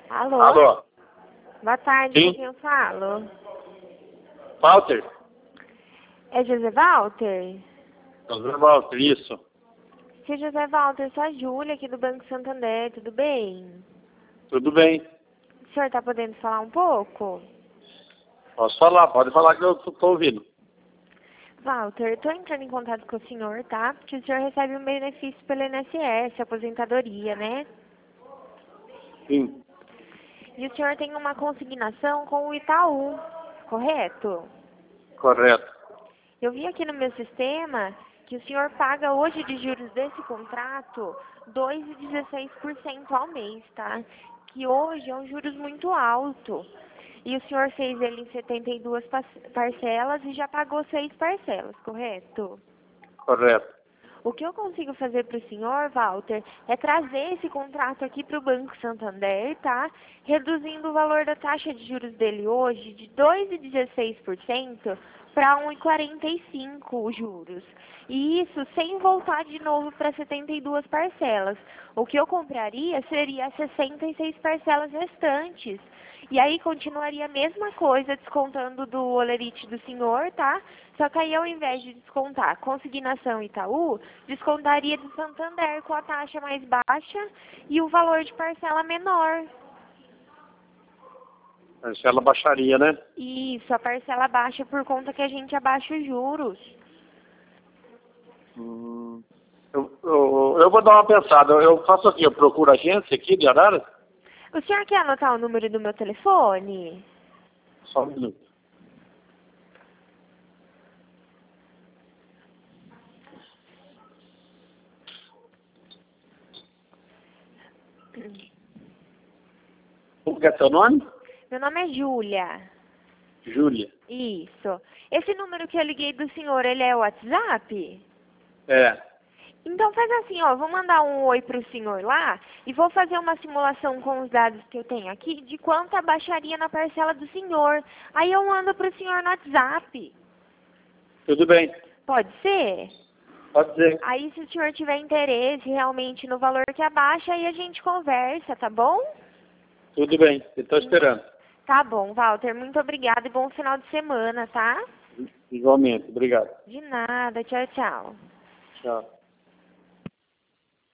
Alô? Alô? Boa tarde, Sim? com quem eu falo? Walter? É José Walter? José Walter, isso. Seu José Walter, sou a Júlia aqui do Banco Santander, tudo bem? Tudo bem. O senhor tá podendo falar um pouco? Posso falar, pode falar que eu tô ouvindo. Walter, eu tô entrando em contato com o senhor, tá? Porque o senhor recebe um benefício pelo INSS, aposentadoria, né? Sim, E o senhor tem uma consignação com o Itaú, correto? correto. Eu vi aqui no meu sistema que o senhor paga hoje de juros desse contrato 2,16% ao mês, tá? Que hoje é um juros muito alto. E o senhor fez ele em 72 parcelas e já pagou 6 parcelas, correto? Correto. O que eu consigo fazer para o senhor, Walter, é trazer esse contrato aqui para o Banco Santander, tá? Reduzindo o valor da taxa de juros dele hoje de 2,16% para 1,45 os juros. E isso sem voltar de novo para 72 parcelas. O que eu compraria seria 66 parcelas restantes. E aí continuaria a mesma coisa descontando do olerite do senhor, tá? Só que aí ao invés de descontar consignação Itaú, descontaria do Santander com a taxa mais baixa e o valor de parcela menor. Mas ela baixaria, né? Isso, a parcela baixa por conta que a gente abaixa os juros. Eu vou dar uma pensada. Eu faço aqui, eu procuro agência aqui de Araras. O senhor quer anotar o número do meu telefone? Só um minuto. Como que é seu nome? Meu nome é Júlia. Júlia. Isso. Esse número que eu liguei do senhor, ele é o WhatsApp? É. Então faz assim, ó, vou mandar um oi pro senhor lá e vou fazer uma simulação com os dados que eu tenho aqui de quanto abaixaria na parcela do senhor. Aí eu mando pro senhor no WhatsApp. Tudo bem. Pode ser? Pode ser. Aí se o senhor tiver interesse realmente no valor que abaixa, aí a gente conversa, tá bom? Tudo bem. Eu estou esperando. Tá bom, Walter. Muito obrigada e bom final de semana, tá? Igualmente. Obrigado. De nada. Tchau, tchau. Tchau.